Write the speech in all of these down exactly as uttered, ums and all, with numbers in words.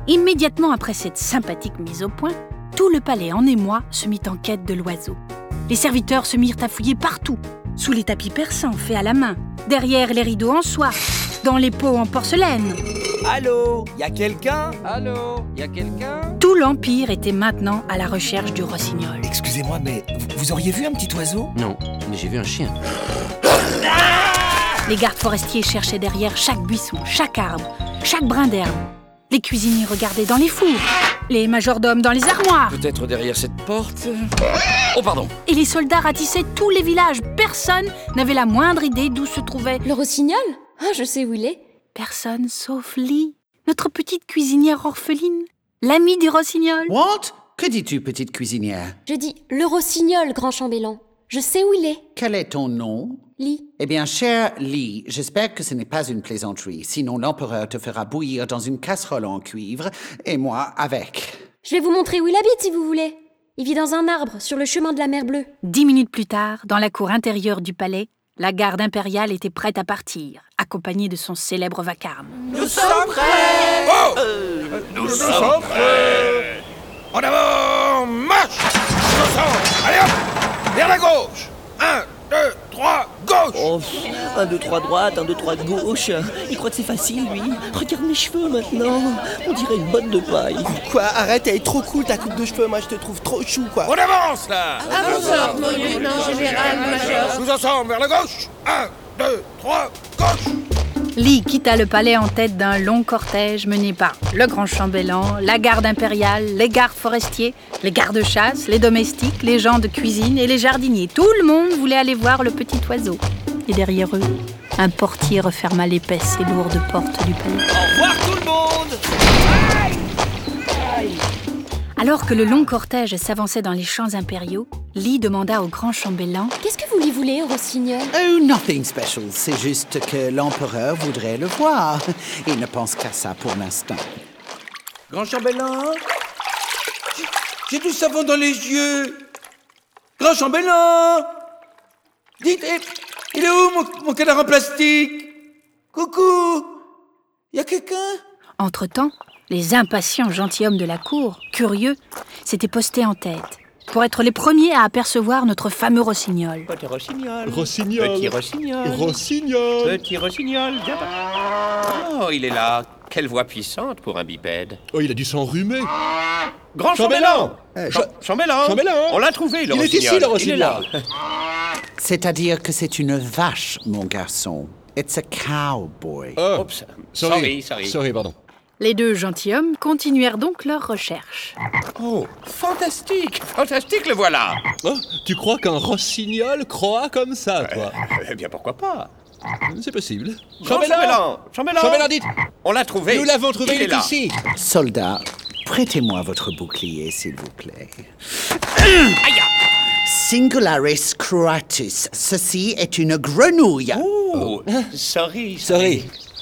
Immédiatement après cette sympathique mise au point, tout le palais en émoi se mit en quête de l'oiseau. Les serviteurs se mirent à fouiller partout, sous les tapis persans faits à la main, derrière les rideaux en soie, dans les pots en porcelaine. Allô, y a quelqu'un? Allô, y a quelqu'un? Tout l'Empire était maintenant à la recherche du rossignol. Excusez-moi, mais vous, vous auriez vu un petit oiseau? Non, mais j'ai vu un chien. Les gardes forestiers cherchaient derrière chaque buisson, chaque arbre, chaque brin d'herbe. Les cuisiniers regardaient dans les fours, les majordomes dans les armoires. Peut-être derrière cette porte. Oh, pardon. Et les soldats ratissaient tous les villages. Personne n'avait la moindre idée d'où se trouvait. Le rossignol? Ah, je sais où il est. Personne sauf Lee, notre petite cuisinière orpheline, l'amie du rossignol. What? Que dis-tu, petite cuisinière? Je dis le rossignol, grand chambellan. Je sais où il est. Quel est ton nom? Lee. Eh bien, cher Lee, j'espère que ce n'est pas une plaisanterie. Sinon, l'empereur te fera bouillir dans une casserole en cuivre, et moi avec. Je vais vous montrer où il habite si vous voulez. Il vit dans un arbre, sur le chemin de la mer Bleue. Dix minutes plus tard, dans la cour intérieure du palais, la garde impériale était prête à partir, accompagnée de son célèbre vacarme. Nous sommes prêts! Oh euh, Nous, nous sommes prêts! En avant, marche! Ensemble, allez hop! Vers la gauche! Un, deux, trois, gauche! Oh, un, deux, trois droite, un, deux, trois gauche. Il croit que c'est facile, lui. Regarde mes cheveux maintenant. On dirait une botte de paille. Quoi, arrête, elle est trop cool ta coupe de cheveux. Moi, je te trouve trop chou, quoi. On avance, là! À vos ordres, mon lieutenant général major. Tous ensemble, vers la gauche! Un, deux, trois, gauche! Lee quitta le palais en tête d'un long cortège mené par le grand chambellan, la garde impériale, les gardes forestiers, les gardes-chasse, les domestiques, les gens de cuisine et les jardiniers. Tout le monde voulait aller voir le petit oiseau. Et derrière eux, un portier referma l'épaisse et lourde porte du palais. Au revoir tout le monde! Alors que le long cortège s'avançait dans les champs impériaux, Lee demanda au grand chambellan « Qu'est-ce que vous lui voulez, rossignol ?» Oh, nothing special. C'est juste que l'empereur voudrait le voir. Il ne pense qu'à ça pour l'instant. Grand chambellan? J'ai du savon dans les yeux. Grand chambellan! Dites, il est où mon, mon canard en plastique? Coucou! Y a quelqu'un? » Entre-temps, les impatients gentilshommes de la cour, curieux, s'étaient postés en tête pour être les premiers à apercevoir notre fameux rossignol. Petit rossignol. Rossignol. Petit rossignol. Rossignol. Petit rossignol, viens pas. Oh, il est là. Quelle voix puissante pour un bipède. Oh, il a dû s'enrhumer. Grand Chambellan. chambellan Ch- Chambellan Chambellan. On l'a trouvé, le Il est rossignol. ici, le rossignol. Il est là. C'est-à-dire que c'est une vache, mon garçon. It's a cowboy. Oh, Oups. sorry. Sorry, sorry. Sorry, pardon. Les deux gentilshommes continuèrent donc leurs recherches. Oh, fantastique, fantastique, le voilà. Oh, tu crois qu'un rossignol croit comme ça, toi? Eh bien, pourquoi pas? C'est possible. Grand chambellan Chambellan Chambellan, dites. On l'a trouvé. Nous l'avons trouvé, il est est là. ici. Soldat, prêtez-moi votre bouclier, s'il vous plaît. Aïe. Singularis croatus. Ceci est une grenouille. Oh, sorry, Sorry.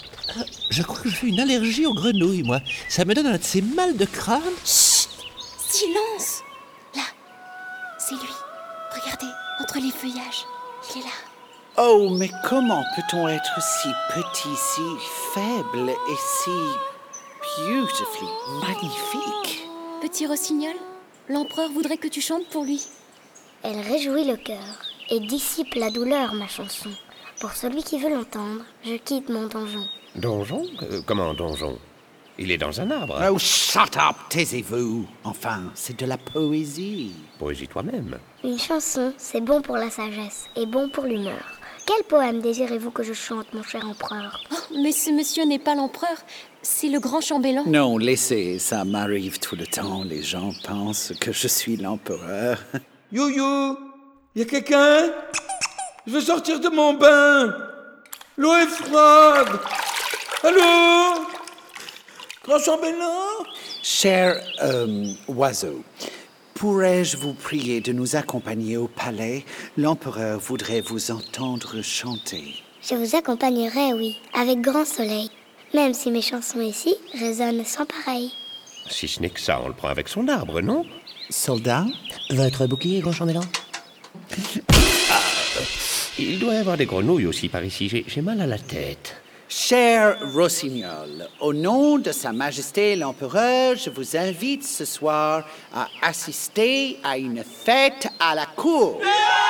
Je crois que j'ai une allergie aux grenouilles, moi. Ça me donne un de ces mal de crâne. Chut! Silence! Là, c'est lui. Regardez, entre les feuillages. Il est là. Oh, mais comment peut-on être si petit, si faible et si beautifully magnifique? Petit rossignol, l'empereur voudrait que tu chantes pour lui. Elle réjouit le cœur et dissipe la douleur, ma chanson. Pour celui qui veut l'entendre, je quitte mon donjon. Donjon Euh, Comment donjon? Il est dans un arbre. Oh, shut up, taisez-vous. Enfin, c'est de la poésie. Poésie toi-même. Une chanson, c'est bon pour la sagesse et bon pour l'humeur. Quel poème désirez-vous que je chante, mon cher empereur? Oh, mais ce monsieur n'est pas l'empereur, c'est le grand chambellan. Non, laissez, ça m'arrive tout le temps. Les gens pensent que je suis l'empereur. You-you, y a quelqu'un? Je veux sortir de mon bain. L'eau est froide. Allô? Grand chambellan? Cher euh, oiseau, pourrais-je vous prier de nous accompagner au palais? L'empereur voudrait vous entendre chanter. Je vous accompagnerai, oui, avec grand soleil. Même si mes chansons ici résonnent sans pareil. Si ce n'est que ça, on le prend avec son arbre, non? Soldat? Votre bouclier, grand chambellan? Il doit y avoir des grenouilles aussi par ici. J'ai, j'ai mal à la tête. Cher Rossignol, au nom de Sa Majesté l'Empereur, je vous invite ce soir à assister à une fête à la cour.